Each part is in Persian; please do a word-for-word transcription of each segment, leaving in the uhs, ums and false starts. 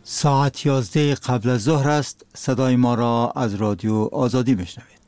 ساعت یازده قبل از ظهر است. صدای ما را از رادیو آزادی میشنوید.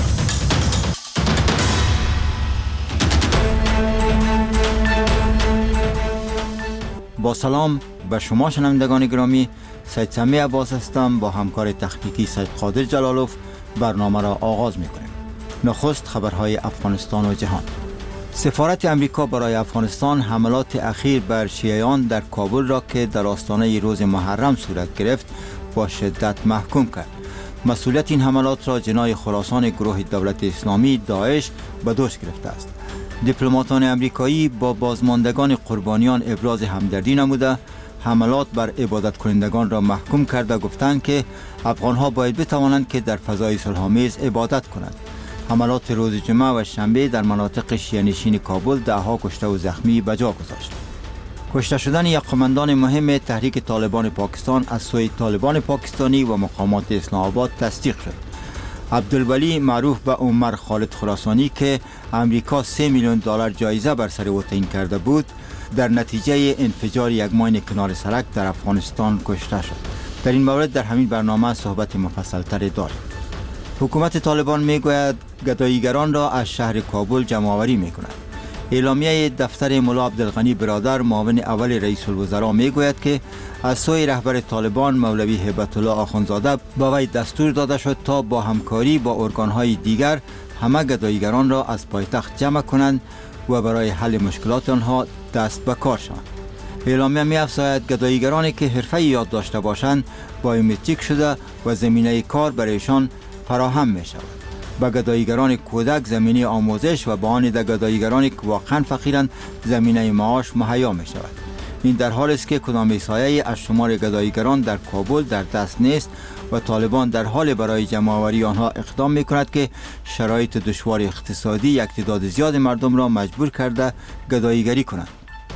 با سلام به شما شنوندگان گرامی، سید سمی عباس هستم. با همکار تخنیکی سید قادر جلالوف برنامه را آغاز میکنیم. نخست خبرهای افغانستان و جهان. سفارت امریکا برای افغانستان حملات اخیر بر شیعیان در کابل را که در آستانه روز محرم صورت گرفت با شدت محکوم کرد. مسئولیت این حملات را جناح خراسان گروه دولت اسلامی داعش به دوش گرفته است. دیپلماتان امریکایی با بازماندگان قربانیان ابراز همدردی نموده حملات بر عبادت کنندگان را محکوم کرده گفتند که افغانها باید بتوانند که در فضای صلح‌آمیز عبادت کنند. حملات روز جمعه و شنبه در مناطق شیعه‌نشین کابل ده‌ها کشته و زخمی به جا گذاشت. کشته شدن یک قماندان مهم تحریک طالبان پاکستان از سوی طالبان پاکستانی و مقامات اسلام آباد تصدیق شد. عبدالولی معروف به عمر خالد خراسانی که امریکا سه میلیون دلار جایزه بر سر او تعیین کرده بود، در نتیجه انفجار یک ماین کنار سرک در افغانستان کشته شد. در این مورد در همین برنامه صحبت مفصل‌تر داریم. حکومت طالبان میگوید گداییگران را از شهر کابل جمع‌آوری می‌کند. اعلامیه دفتر ملا عبدالغنی برادر معاون اول رئیس الوزراء میگوید که از سوی رهبر طالبان مولوی هیبت الله آخوندزاده به وی دستور داده شد تا با همکاری با ارگان‌های دیگر همه گداییگران را از پایتخت جمع کنند و برای حل مشکلات آنها دست به کار شوند. اعلامیه می‌افزاید گداییگرانی که حرفه یاد داشته باشند بایومتریک شده و زمینه کار برایشان فراهم می شود. به گداییگران کودک زمینه آموزش و به آن ده گداییگرانی که واقعا فقیرند زمینه معاش مهیا می شود. این در حالی است که کدام سایه از شمار گداییگران در کابل در دست نیست و طالبان در حال برای جمع‌آوری آنها اقدام می کند که شرایط دشوار اقتصادی یک تعداد زیاد مردم را مجبور کرده گداییگری کنند.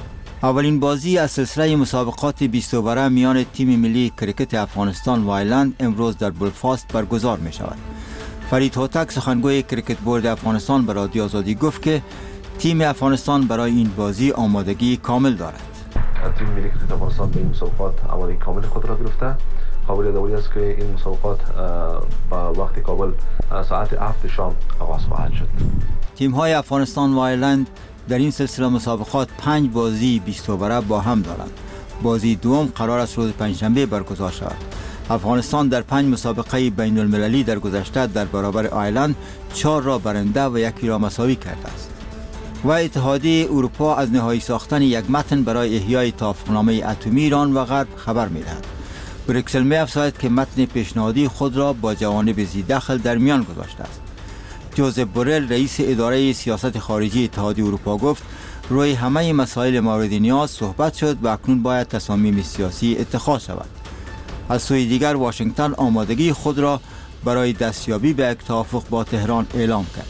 اولین بازی از سلسله مسابقات بیست اووره میان تیم ملی کرکت افغانستان و آیلند امروز در بلفاست برگزار می شود. فرید هوتک سخنگوی کرکت بورد افغانستان به رادیو آزادی گفت که تیم افغانستان برای این بازی آمادگی کامل دارد. تیم ملی کرکت افغانستان به این مسابقات آمادگی کامل خود را گرفته. قابل یادآوری است که این مسابقات با وقت کابل ساعت هفت شام آغاز خواهد شد. تیم های افغانستان و آیلند در این سلسله مسابقات پنج بازی بیست اووره با هم دارند. بازی دوم قرار است روز پنجشنبه برگزار شود. افغانستان در پنج مسابقه بین المللی در گذشته در برابر آیلند چهار را برنده و یکی را مساوی کرده است. و اتحادیه اروپا از نهایی ساختن یک متن برای احیای توافقنامه اتمی ایران و غرب خبر می‌دهد. بریکسل می‌افزاید که متن پیشنهادی خود را با جوانب ذی‌دخل در میان گذاشته است. جوزف بورل رئیس اداره سیاست خارجی اتحادیه اروپا گفت روی همه مسائل مورد نیاز صحبت شد و اکنون باید تصامیم سیاسی اتخاذ شود. از سوی دیگر واشنگتن آمادگی خود را برای دستیابی به یک توافق با تهران اعلام کرد.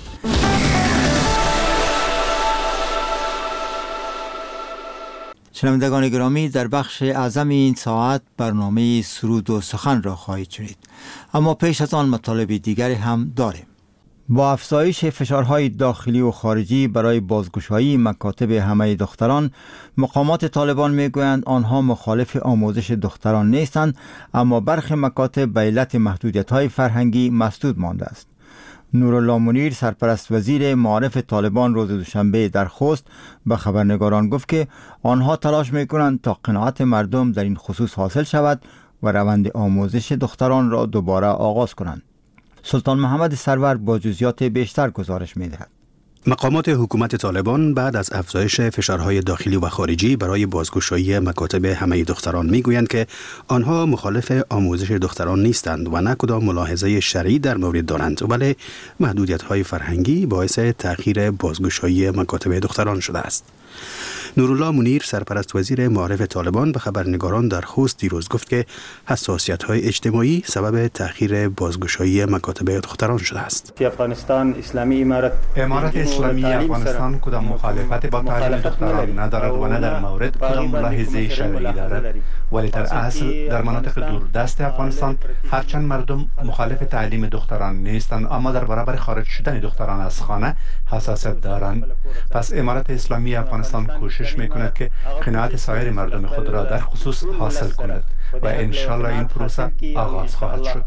شنوندگان گرامی، در بخش اعظم این ساعت برنامه سرود و سخن را خواهید شنید، اما پیش از آن مطالب دیگری هم داریم. با افزایش فشارهای داخلی و خارجی برای بازگشایی مکاتب همه دختران، مقامات طالبان میگویند آنها مخالف آموزش دختران نیستند، اما برخی مکاتب به علت محدودیت‌های فرهنگی مسدود مانده است. نورالله منیر سرپرست وزیر معارف طالبان روز دوشنبه در خوست به خبرنگاران گفت که آنها تلاش میکنند تا قناعت مردم در این خصوص حاصل شود و روند آموزش دختران را دوباره آغاز کنند. سلطان محمد سرور با جزئیات بیشتر گزارش می‌دهد. مقامات حکومت طالبان بعد از افزایش فشارهای داخلی و خارجی برای بازگشایی مکاتب همه دختران میگویند که آنها مخالف آموزش دختران نیستند و نه کدام ملاحظه شرعی در مورد دارند، ولی محدودیت‌های فرهنگی باعث تأخیر بازگشایی مکاتب دختران شده است. نورالله منیر سرپرست وزیر معارف طالبان به خبرنگاران در خوست دیروز گفت که حساسیت‌های اجتماعی سبب تأخیر بازگشایی مکاتب دختران شده است. افغانستان اسلامی امارت امارت اسلامی افغانستان کدام مخالفت با تعلیم دختران ندارد و نه در مورد کدام ملاحظه شرعی دارد، ولی در اصل در مناطق دوردست افغانستان هرچند مردم مخالف تعلیم دختران نیستند، اما در برابر خارج شدن دختران از خانه حساسیت دارند. پس امارت اسلامی افغانستان کوشش کوشش میکند که قناعت سایر مردم خود را در خصوص حاصل کند و انشالله این پروسه آغاز خواهد شد.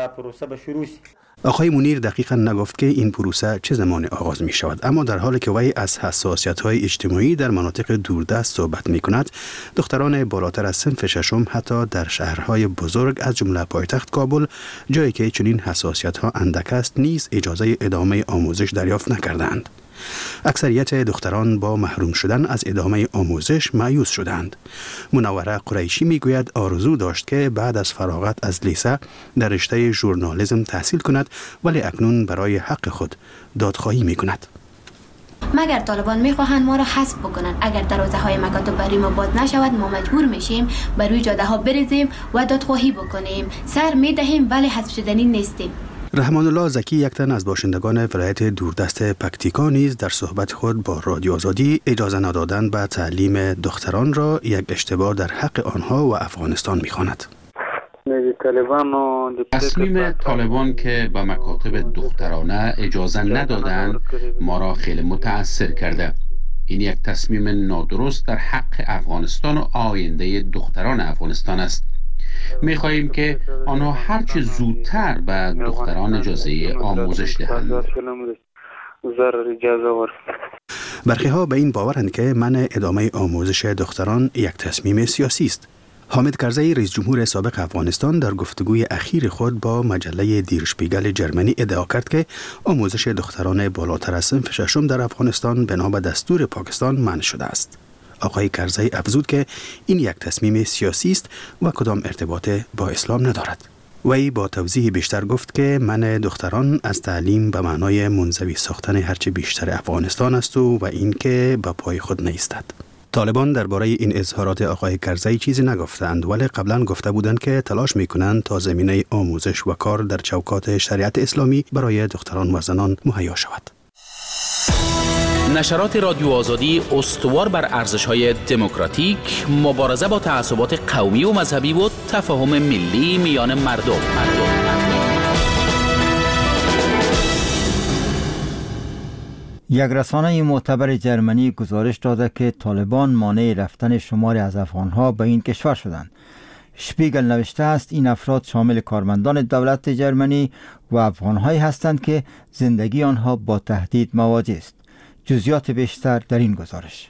آقای منیر دقیقا نگفت که این پروسه چه زمان آغاز می شود، اما در حالی که وی از حساسیت های اجتماعی در مناطق دوردست صحبت می کند، دختران بالاتر از صنف ششم حتی در شهرهای بزرگ از جمله پایتخت کابل، جایی که چنین حساسیت ها اندک است، نیز اجازه ادامه آموزش دریافت نکردند. اکثریت دختران با محروم شدن از ادامه آموزش مایوس شدند. منوره قریشی میگوید آرزو داشت که بعد از فراغت از لیسه در رشته ژورنالیسم تحصیل کند، ولی اکنون برای حق خود دادخواهی میکند. مگر طالبان میخواهند ما را حذف بکنند، اگر دروازه های مکاتب برای ما باز نشود، ما مجبور میشیم بر روی جاده ها بریزیم و دادخواهی بکنیم. سر میدهیم ولی حذف شدنی نیستیم. رحمان الله زکی، یک تن از باشندگان ولایت دوردست پکتیکا، نیز در صحبت خود با رادیو آزادی اجازه ندادن به تعلیم دختران را یک اشتباه در حق آنها و افغانستان می‌خواند. تصمیم طالبان که به مکاتب دخترانه اجازه ندادند ما را خیلی متأثر کرده. این یک تصمیم نادرست در حق افغانستان و آینده دختران افغانستان است. می خواهیم که آنها هرچه زودتر به دختران اجازه آموزش دهند. برخی ها به این باورند که منع ادامه آموزش دختران یک تصمیم سیاسی است. حامد کرزی، رئیس جمهور سابق افغانستان، در گفتگوی اخیر خود با مجله دیر شپیگل جرمنی ادعا کرد که آموزش دختران بالاتر از صنف ششم در افغانستان بنا به دستور پاکستان منع شده است. آقای کرزی افزود که این یک تصمیم سیاسی است و کدام ارتباط با اسلام ندارد. وی با توضیح بیشتر گفت که منع دختران از تعلیم به معنای منزوی ساختن هرچه بیشتر افغانستان است و و این که به پای خود نیستد. طالبان درباره این اظهارات آقای کرزی چیزی نگفتند، ولی قبلا گفته بودند که تلاش میکنند تا زمینه آموزش و کار در چوکات شریعت اسلامی برای دختران و زنان مهیا شود. نشرات رادیو آزادی استوار بر ارزش‌های دموکراتیک، مبارزه با تعصبات قومی و مذهبی و تفاهم ملی میان مردم. مردم. یک رسانه معتبر جرمنی گزارش داده که طالبان مانع رفتن شماری از افغانها به این کشور شدند. شپیگل نوشته است این افراد شامل کارمندان دولت جرمنی و افغانهایی هستند که زندگی آنها با تهدید مواجه است. جزئیات بیشتر در این گزارش.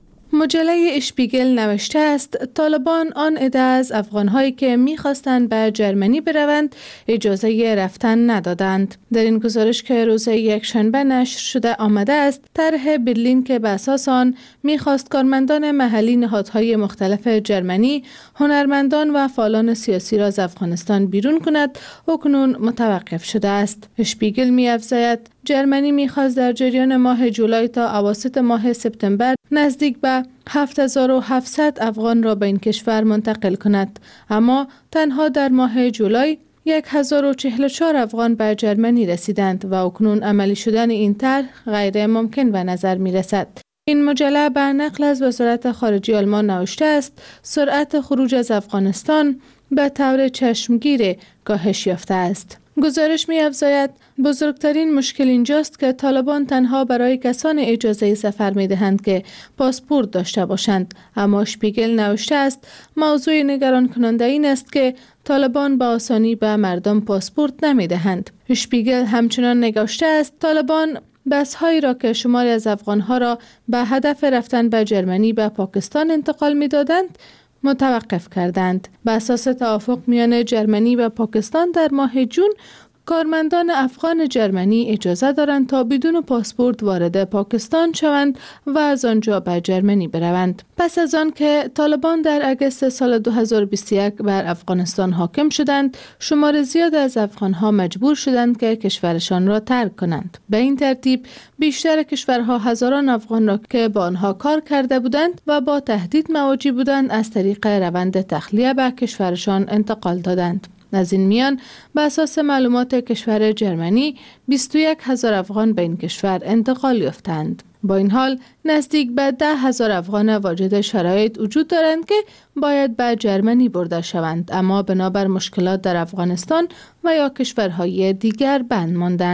مجله اشپیگل نوشته است طالبان آن عده از افغانهایی که می‌خواستند به جرمنی بروند اجازه رفتن ندادند. در این گزارش که روز یکشنبه نشر شده آمده است، طرح برلین که به اساس آن می‌خواست کارمندان محلی نهادهای مختلف جرمنی، هنرمندان و فعالان سیاسی را از افغانستان بیرون کند، اکنون متوقف شده است. اشپیگل می‌افزاید جرمنی می‌خواست در جریان ماه جولای تا اواسط ماه سپتامبر نزدیک به هفت هزار و هفتصد افغان را به این کشور منتقل کند، اما تنها در ماه جولای هزار و چهل و چهار افغان به جرمنی رسیدند و اکنون عملی شدن این طرح غیر ممکن به نظر می رسد. این مجله به نقل از وزارت خارجه آلمان نوشته است سرعت خروج از افغانستان به طور چشمگیر کاهش یافته است. گزارش می افزاید بزرگترین مشکل اینجاست که طالبان تنها برای کسان اجازه سفر می دهند که پاسپورت داشته باشند، اما شپیگل نوشته است موضوع نگران کننده این است که طالبان با آسانی به مردم پاسپورت نمی دهند. شپیگل همچنان نگاشته است طالبان بس‌هایی را که شماری از افغانها را به هدف رفتن به جرمنی به پاکستان انتقال می دادند متوقف کردند. به اساس توافق میان جرمنی و پاکستان در ماه جون کارمندان افغان جرمنی اجازه دارند تا بدون پاسپورت وارد پاکستان شوند و از آنجا به جرمنی بروند. پس از آن که طالبان در اگست سال دو هزار و بیست و یک بر افغانستان حاکم شدند، شمار زیاد از افغانها مجبور شدند که کشورشان را ترک کنند. به این ترتیب بیشتر کشورها هزاران افغان را که با آنها کار کرده بودند و با تهدید مواجه بودند از طریق روند تخلیه به کشورشان انتقال دادند. از این میان به اساس معلومات کشور جرمنی بیست و یک هزار افغان به این کشور انتقال یافتند. با این حال نزدیک به ده هزار افغان واجد شرایط وجود دارند که باید به جرمنی برده شوند، اما بنابر مشکلات در افغانستان و یا کشورهای دیگر بند ماندند.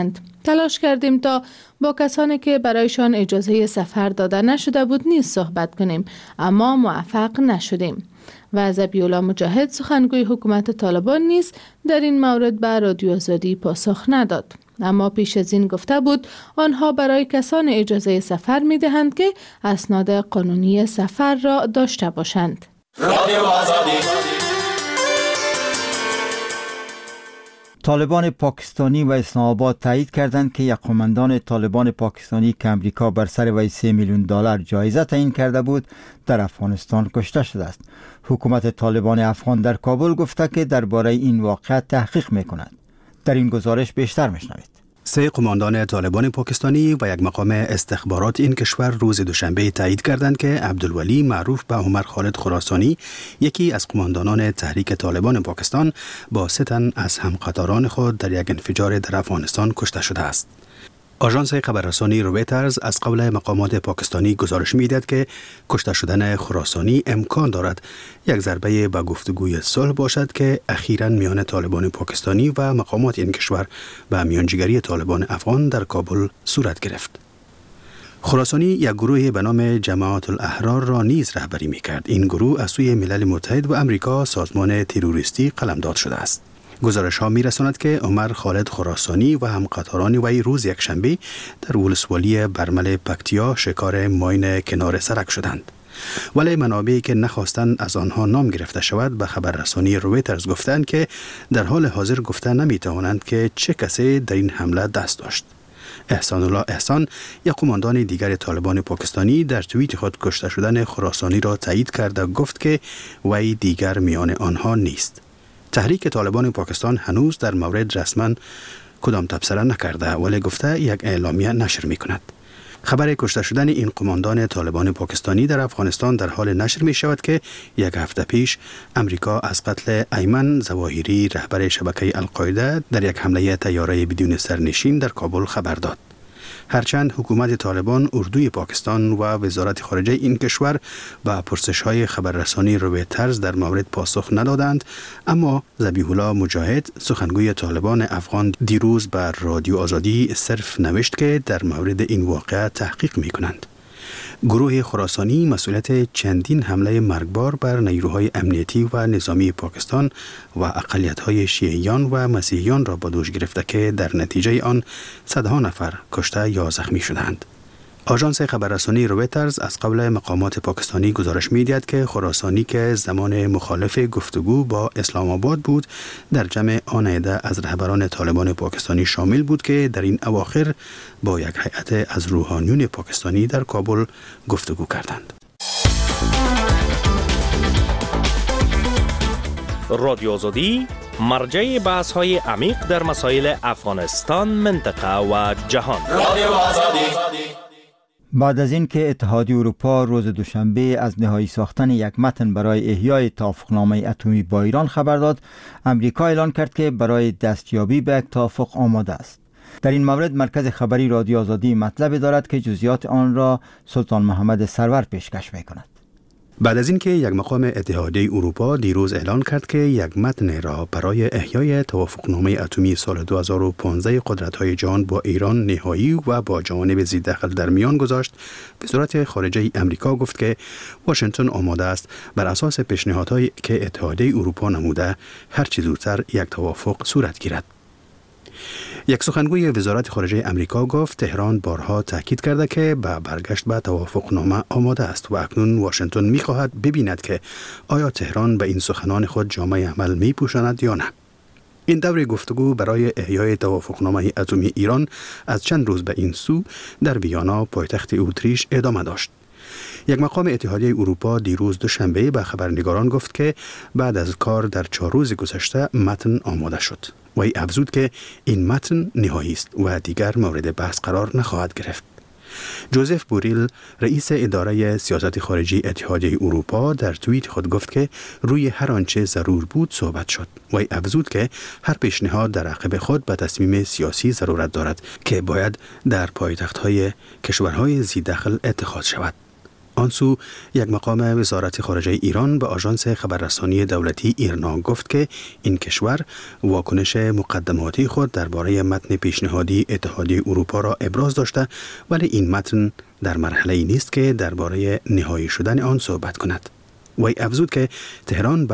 تلاش کردیم تا با کسانی که برایشان اجازه سفر داده نشده بود نیز صحبت کنیم، اما موفق نشدیم. و ذبیح‌الله مجاهد سخنگوی حکومت طالبان نیز در این مورد به رادیو آزادی پاسخ نداد. اما پیش از این گفته بود آنها برای کسان اجازه سفر می دهند که اسناد قانونی سفر را داشته باشند. رادیو آزادی. طالبان پاکستانی و اسلام آباد تایید کردند که یک قماندان طالبان پاکستانی که امریکا بر سر وی سه میلیون دلار جایزه تعیین کرده بود در افغانستان کشته شده است. حکومت طالبان افغان در کابل گفته که درباره این واقعه تحقیق می‌کند. در این گزارش بیشتر می‌شنوید. سه قماندان طالبان پاکستانی و یک مقام استخبارات این کشور روز دوشنبه تایید کردند که عبدالولی معروف به عمر خالد خراسانی، یکی از قماندانان تحریک طالبان پاکستان، با سه تن از همقطاران خود در یک انفجار در افغانستان کشته شده است. آژانس خبررسانی رویترز از قول مقامات پاکستانی گزارش می‌دهد که کشته شدن خراسانی امکان دارد یک ضربه به گفتگوی صلح باشد که اخیراً میان طالبان پاکستانی و مقامات این کشور به میانجیگری طالبان افغان در کابل صورت گرفت. خراسانی یک گروه به نام جماعت الاحرار را نیز رهبری می‌کرد. این گروه از سوی ملل متحد و امریکا سازمان تروریستی قلمداد شده است. گزارش ها می رساند که عمر خالد خراسانی و همقطاران وی روز یک شنبه در ولسوالی برمل پکتیا شکار ماین کنار سرک شدند. ولی منابعی که نخواستند از آنها نام گرفته شود به خبررسانی رویترز گفتند که در حال حاضر گفته نمی توانند که چه کسی در این حمله دست داشت. احسان الله احسان، یک قماندان دیگر طالبان پاکستانی، در توییت خود کشته شدن خراسانی را تایید کرد و گفت که وی دیگر میان آنها نیست. تحریک طالبان پاکستان هنوز در مورد رسما کدام تبصره نکرده، ولی گفته یک اعلامیه نشر می کند. خبر کشته شدن این قماندان طالبان پاکستانی در افغانستان در حال نشر می شود که یک هفته پیش امریکا از قتل ایمن ظواهری رهبر شبکه القاعده در یک حمله طیاره بدون سرنشین در کابل خبر داد. هرچند حکومت طالبان، اردوی پاکستان و وزارت خارجه این کشور به پرسش‌های خبررسانی رویترز در مورد پاسخ ندادند، اما ذبیح‌الله مجاهد سخنگوی طالبان افغان دیروز بر رادیو آزادی صرف نوشت که در مورد این واقعه تحقیق می‌کنند. گروه خراسانی مسئولیت چندین حمله مرگبار بر نیروهای امنیتی و نظامی پاکستان و اقلیت‌های شیعیان و مسیحیان را به دوش گرفته که در نتیجه آن صدها نفر کشته یا زخمی شدند. آژانس خبررسانی رویترز از قبل مقامات پاکستانی گزارش می‌دهد که خراسانی که زمان مخالف گفتگو با اسلام آباد بود، در جمع آن عده از رهبران طالبان پاکستانی شامل بود که در این اواخر با یک هیئت از روحانیون پاکستانی در کابل گفتگو کردند. رادیو آزادی مرجع بحث‌های عمیق در مسائل افغانستان، منطقه و جهان. رادیو آزادی. بعد از اینکه اتحادیه اروپا روز دوشنبه از نهایی ساختن یک متن برای احیای توافقنامه اتمی با ایران خبر داد، امریکا اعلان کرد که برای دستیابی به یک توافق آماده است. در این مورد مرکز خبری رادیو آزادی مطلب دارد که جزئیات آن را سلطان محمد سرور پیشکش می‌کند. بعد از اینکه یک مقام اتحادیه اروپا دیروز اعلان کرد که یک متن را برای احیای توافقنامه اتمی سال دو هزار و پانزده قدرت‌های جهان با ایران نهایی و با جوانب ذی‌دخل در میان گذاشت، وزارت خارجه امریکا گفت که واشنگتن آماده است بر اساس پیشنهادهایی که اتحادیه اروپا نموده هر چه زودتر یک توافق صورت گیرد. یک سخنگوی وزارت خارجه امریکا گفت تهران بارها تاکید کرده که به برگشت به توافقنامه آماده است و اکنون واشنگتن می‌خواهد ببیند که آیا تهران به این سخنان خود جامه عمل می‌پوشاند یا نه. این دور گفتگو برای احیای توافقنامه اتمی ایران از چند روز به این سو در ویانا پایتخت اتریش ادامه داشت. یک مقام اتحادیه اروپا دیروز دوشنبه به خبرنگاران گفت که بعد از کار در چهار روز گذشته متن آماده شد. وی افزود که این متن نهایی است و دیگر مورد بحث قرار نخواهد گرفت. جوزف بوریل، رئیس اداره سیاست خارجی اتحادیه اروپا، در توییت خود گفت که روی هر آنچه ضرور بود صحبت شد. وی افزود که هر پیشنهاد در عقب خود به تصمیم سیاسی ضرورت دارد که باید در پایتخت‌های کشورهای ذی دخل اتخاذ شود. آنسو یک مقام وزارت خارجه ایران به آژانس خبررسانی دولتی ایرنا گفت که این کشور واکنش مقدماتی خود درباره متن پیشنهادی اتحادیه اروپا را ابراز داشته، ولی این متن در مرحله ای نیست که درباره نهایی شدن آن صحبت کند. وی افزود که تهران